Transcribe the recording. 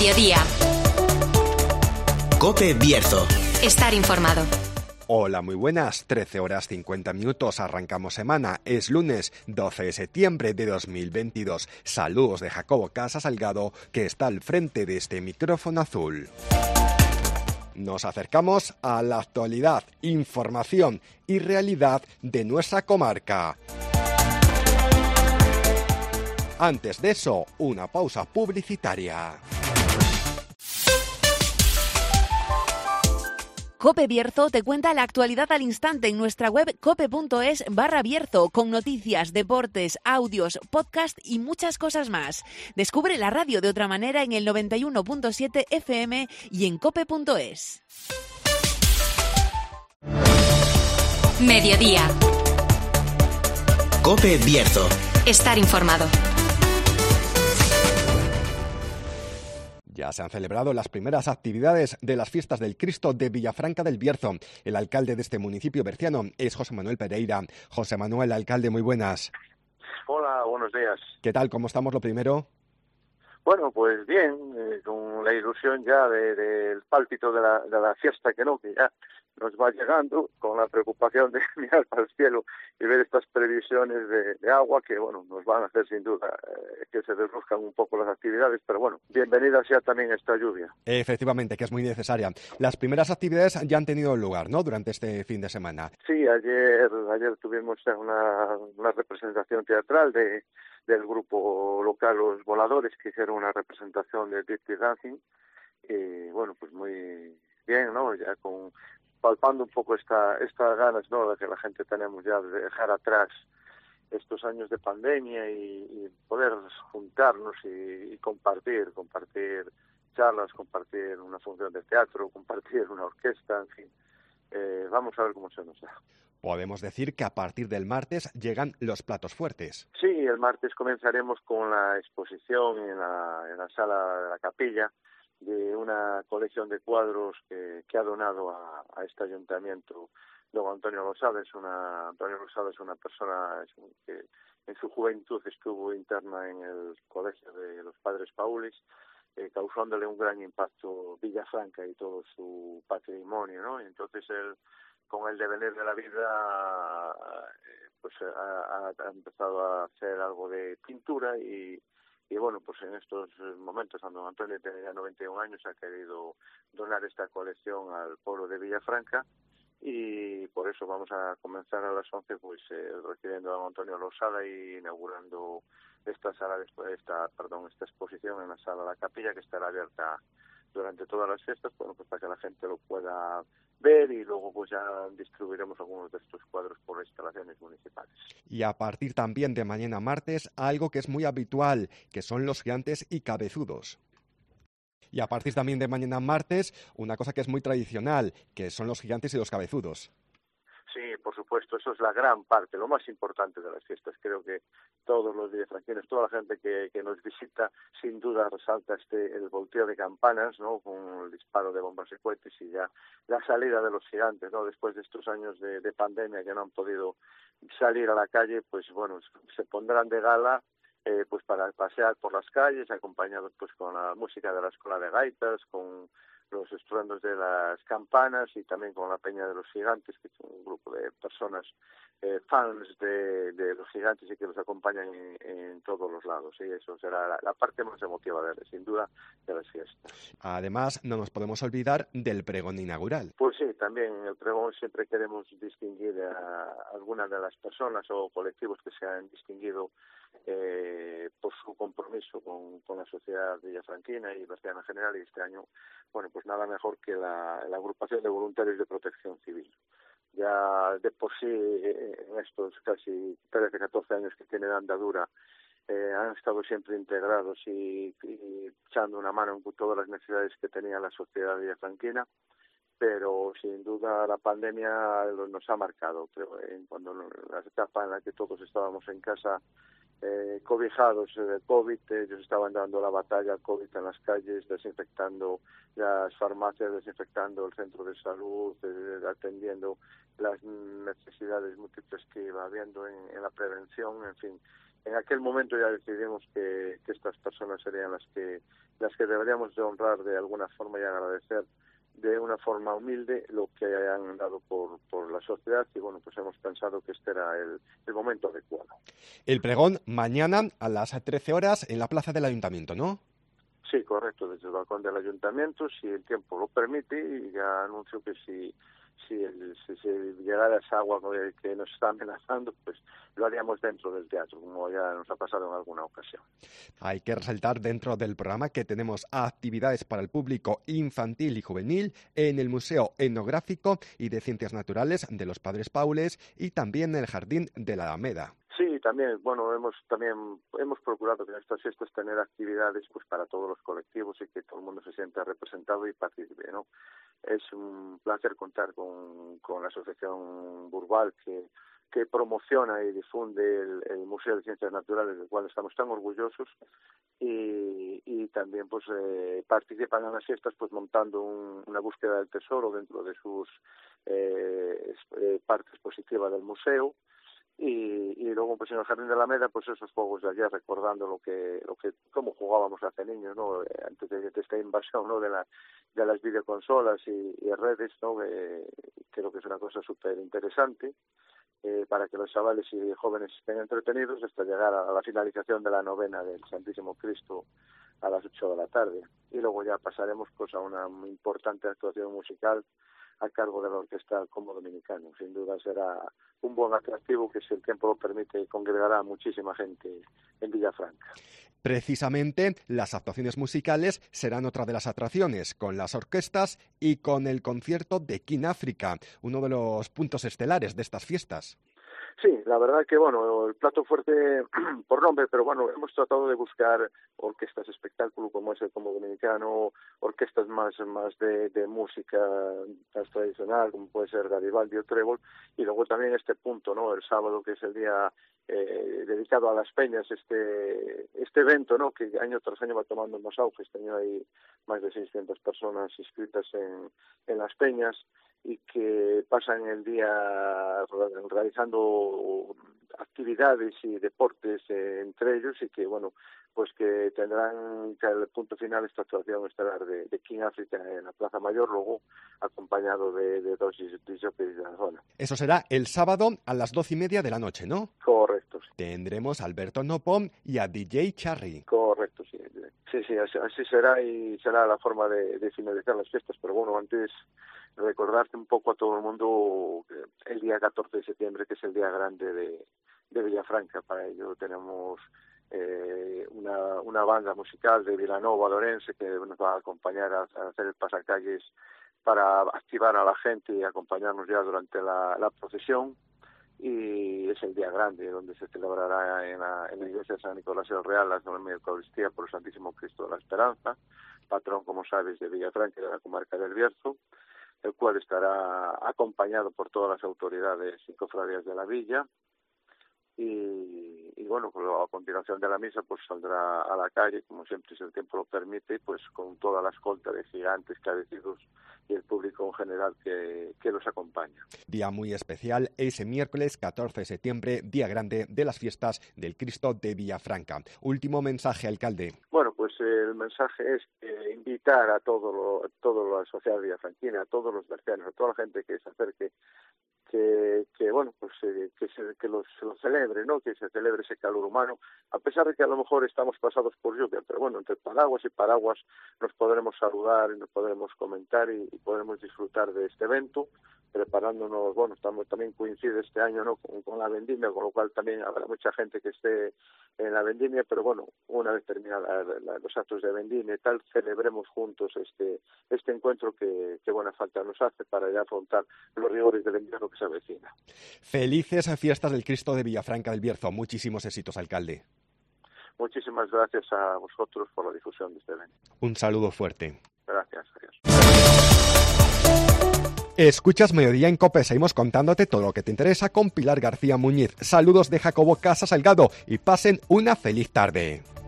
Mediodía. COPE Bierzo. Estar informado. Hola, muy buenas. 13:50, arrancamos semana. Es lunes 12 de septiembre de 2022. Saludos de Jacobo Casa Salgado, que está al frente de este micrófono azul. Nos acercamos a la actualidad, información y realidad de nuestra comarca. Antes de eso, una pausa publicitaria. COPE Bierzo te cuenta la actualidad al instante en nuestra web cope.es/Bierzo, con noticias, deportes, audios, podcast y muchas cosas más. Descubre la radio de otra manera en el 91.7 FM y en cope.es. Mediodía. COPE Bierzo. Estar informado. Ya se han celebrado las primeras actividades de las fiestas del Cristo de Villafranca del Bierzo. El alcalde de este municipio berciano es José Manuel Pereira. José Manuel, alcalde, muy buenas. Hola, buenos días. ¿Qué tal? ¿Cómo estamos? Lo primero. Bueno, pues bien, con la ilusión ya del pálpito de la fiesta que ya nos va llegando, con la preocupación de mirar para el cielo y ver estas previsiones de agua que, bueno, nos van a hacer sin duda que se reduzcan un poco las actividades, pero bueno, bienvenida sea también esta lluvia. Efectivamente, que es muy necesaria. Las primeras actividades ya han tenido lugar, ¿no?, durante este fin de semana. Sí, ayer tuvimos una representación teatral del grupo local Los Voladores, que hicieron una representación de Dirty Dancing, y bueno, pues muy bien, ¿no?, ya palpando un poco estas ganas, ¿no?, de que la gente tenemos ya de dejar atrás estos años de pandemia y poder juntarnos y compartir charlas, compartir una función de teatro, compartir una orquesta, en fin. Vamos a ver cómo se nos da. Podemos decir que a partir del martes llegan los platos fuertes. Sí, el martes comenzaremos con la exposición en la sala de la capilla de una colección de cuadros que ha donado a este ayuntamiento don Antonio Losada. Antonio Losada es una persona que en su juventud estuvo interna en el colegio de los Padres Paulis, causándole un gran impacto Villafranca y todo su patrimonio, ¿no? Y entonces él, con el devenir de la vida, pues ha empezado a hacer algo de pintura y bueno, pues en estos momentos, cuando Antonio tiene ya 91 años, ha querido donar esta colección al pueblo de Villafranca, y por eso vamos a comenzar a las 11 pues recibiendo a don Antonio Losada y inaugurando esta exposición en la sala de la capilla, que estará abierta durante todas las fiestas, bueno, pues para que la gente lo pueda ver, y luego pues ya distribuiremos algunos de estos cuadros por instalaciones municipales. Y a partir también de mañana martes, algo que es muy habitual, que son los gigantes y cabezudos. Y a partir también de mañana martes, una cosa que es muy tradicional, que son los gigantes y los cabezudos. Sí, por supuesto, eso es la gran parte, lo más importante de las fiestas. Creo que todos los villafranqueños, toda la gente que nos visita, sin duda resalta el volteo de campanas, ¿no?, con el disparo de bombas y cohetes, y ya la salida de los gigantes, ¿no?, después de estos años de pandemia que no han podido salir a la calle, pues bueno, se pondrán de gala pues para pasear por las calles, acompañados pues con la música de la escuela de gaitas, con los estruendos de las campanas y también con la Peña de los Gigantes, que es un grupo de personas fans de los gigantes y que los acompañan en todos los lados. Y eso será la parte más emotiva, sin duda, de las fiestas. Además, no nos podemos olvidar del pregón inaugural. Pues sí, también en el pregón siempre queremos distinguir a algunas de las personas o colectivos que se han distinguido por su compromiso con la sociedad villafranquina y berciana en general, y este año, bueno, pues nada mejor que la agrupación de voluntarios de protección civil. Ya de por sí, en estos casi 13, 14 años que tiene de andadura, han estado siempre integrados y echando una mano en todas las necesidades que tenía la sociedad villafranquina, pero sin duda la pandemia nos ha marcado. Creo, cuando la etapa en la que todos estábamos en casa cobijados del COVID, ellos estaban dando la batalla al COVID en las calles, desinfectando las farmacias, desinfectando el centro de salud, atendiendo las necesidades múltiples que iba habiendo en la prevención, en fin. en aquel momento ya decidimos que estas personas serían las que deberíamos de honrar de alguna forma y agradecer de una forma humilde lo que hayan dado por la sociedad, y bueno, pues hemos pensado que este era el momento adecuado. El pregón mañana a las 13 horas en la plaza del Ayuntamiento, ¿no? Sí, correcto, desde el balcón del Ayuntamiento, si el tiempo lo permite, y ya anuncio que si llegara esa agua que nos está amenazando, pues lo haríamos dentro del teatro, como ya nos ha pasado en alguna ocasión. Hay que resaltar dentro del programa que tenemos actividades para el público infantil y juvenil en el Museo Etnográfico y de Ciencias Naturales de los Padres Paules y también en el Jardín de la Alameda. Sí, también, bueno, hemos procurado que en estas fiestas tener actividades pues para todos los colectivos y que todo el mundo se sienta representado y participe, ¿no? Es un placer contar con la Asociación Burbal que promociona y difunde el Museo de Ciencias Naturales, del cual estamos tan orgullosos, y también pues participan en las fiestas pues montando una búsqueda del tesoro dentro de sus parte expositiva del museo. Y luego pues en el Jardín de la Alameda pues esos juegos de ayer, recordando cómo jugábamos hace niños, ¿no? Antes de esta invasión, ¿no? de las videoconsolas y redes, ¿no? Creo que es una cosa súper interesante para que los chavales y jóvenes estén entretenidos hasta llegar a la finalización de la novena del Santísimo Cristo a las 8 de la tarde, y luego ya pasaremos pues a una importante actuación musical a cargo de la Orquesta Como Dominicano. Sin duda será un buen atractivo que, si el tiempo lo permite, congregará a muchísima gente en Villafranca. Precisamente las actuaciones musicales serán otra de las atracciones, con las orquestas y con el concierto de King África, uno de los puntos estelares de estas fiestas. Sí, la verdad que, bueno, el plato fuerte por nombre, pero bueno, hemos tratado de buscar orquestas espectáculo como es el Como Dominicano, orquestas más de música más tradicional, como puede ser Garibaldi o Trébol, y luego también este punto, ¿no? El sábado, que es el día dedicado a las peñas, este evento, ¿no? Que año tras año va tomando más auge. Este año hay más de 600 personas inscritas en las peñas, y que pasan el día realizando actividades y deportes entre ellos, y que, bueno, pues que tendrán que el punto final esta actuación estelar de King África en la Plaza Mayor, luego acompañado de dos jockeys de la zona. Eso será el sábado a las 12:30 de la noche, ¿no? Correcto, sí. Tendremos a Alberto Nopom y a DJ Charry. Correcto, sí. Sí, así será, y será la forma de finalizar las fiestas, pero bueno, antes recordarte un poco a todo el mundo el día 14 de septiembre, que es el día grande de Villafranca. Para ello tenemos una banda musical de Vilanova Lorense que nos va a acompañar a hacer el pasacalles para activar a la gente y acompañarnos ya durante la procesión. Y es el día grande, donde se celebrará en la iglesia de San Nicolás el Real la solemne Eucaristía por el Santísimo Cristo de la Esperanza, patrón, como sabes, de Villafranca y de la comarca del Bierzo, el cual estará acompañado por todas las autoridades y cofradías de la villa. Y bueno, pues a continuación de la misa pues saldrá a la calle, como siempre, si el tiempo lo permite, pues con toda la escolta de gigantes, cabecidos y el público en general que los acompaña. Día muy especial, ese miércoles 14 de septiembre, día grande de las fiestas del Cristo de Villafranca. Último mensaje, alcalde. Bueno, pues el mensaje es invitar a toda la sociedad villafranquina, a todos los bercianos, a toda la gente que se acerque, que bueno, pues que lo celebre, ¿no? Que se celebre ese calor humano, a pesar de que a lo mejor estamos pasados por lluvia, pero bueno, entre paraguas y paraguas nos podremos saludar y nos podremos comentar y podremos disfrutar de este evento, preparándonos. Bueno, también coincide este año, ¿no? con la vendimia, con lo cual también habrá mucha gente que esté en la vendimia, pero bueno, una vez terminados los actos de vendimia y tal, celebremos juntos este encuentro que buena falta nos hace para ya afrontar los rigores del invierno que se avecina. Felices fiestas del Cristo de Villafranca del Bierzo. Muchísimos éxitos, alcalde. Muchísimas gracias a vosotros por la difusión de este evento. Un saludo fuerte. Gracias, adiós. Escuchas Mediodía en COPE, seguimos contándote todo lo que te interesa con Pilar García Muñiz. Saludos de Jacobo Casa Salgado y pasen una feliz tarde.